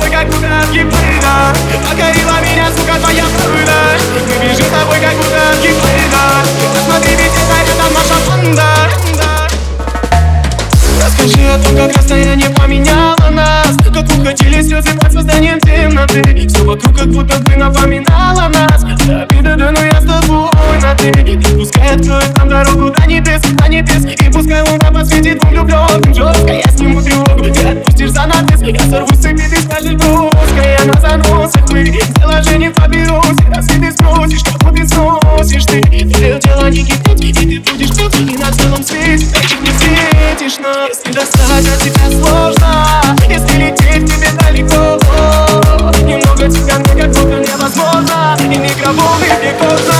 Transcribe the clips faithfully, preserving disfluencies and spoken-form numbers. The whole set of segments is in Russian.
тобой, как будто гибрида. Покорила меня, сука, твоя правда. Мы бежим с тобой, как будто гибрида. Посмотри, ведь это рядом наша банда. Расскажи о том, как расстояние поменяло нас, как уходили слезы под созданием темноты. Все вокруг как будто бы напоминало нас. Обида, да, но я с тобой на ты. И пускай откроет нам дорогу до небес, до небес. И пускай луна посветит двум влюбленным жестко. Я сниму тревогу, ты отпустишь занавес. Я сорву с цепи, ты скажешь броско. Я на заносах, мы в приложении поберусь. И раз ты спросишь, кого ты сносишь ты. Твое дело не гибнуть, и ты будешь пить. И на целом свете, так как не светишь нам. Если достать от тебя сложно, если лететь тебе далеко, немного тебя мне как будто невозможно. И микроволны мне поздно.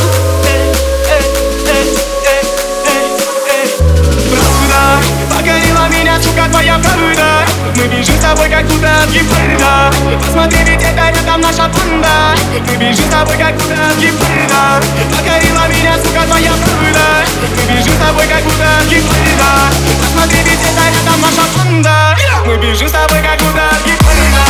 Правда, покорила меня, сука, твоя правда. Мы бежим с тобой, как будто от гибрида. Посмотри, ведь это рядом наша банда. Мы бежим с тобой, как будто от гибрида. Покорила меня, сука, твоя правда. Мы бежим с тобой, как будто от гибрида. Посмотри, ведь это рядом наша банда. Мы бежим с тобой, как будто от гибрида.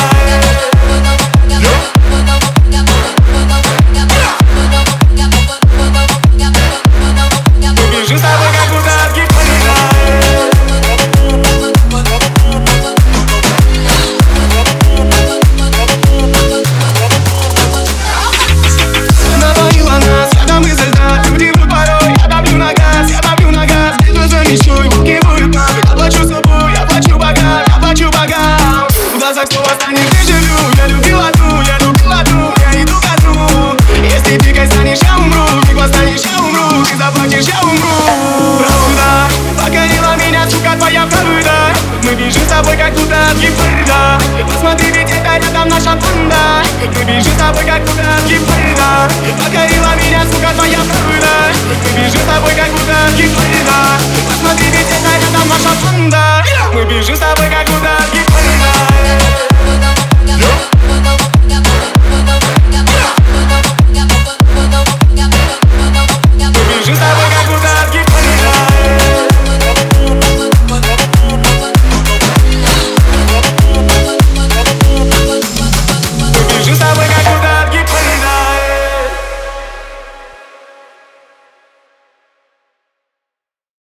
Мы бежим с тобой, как будто от гибрида. Посмотри, ведь это рядом наша банда. Мы бежим с тобой, как будто от гибрида. Покорила меня, сука, твоя правда. Мы бежим с тобой, как будто от гибрида. Посмотри, ведь это рядом наша банда. Мы бежим с тобой, как будто от гибрида.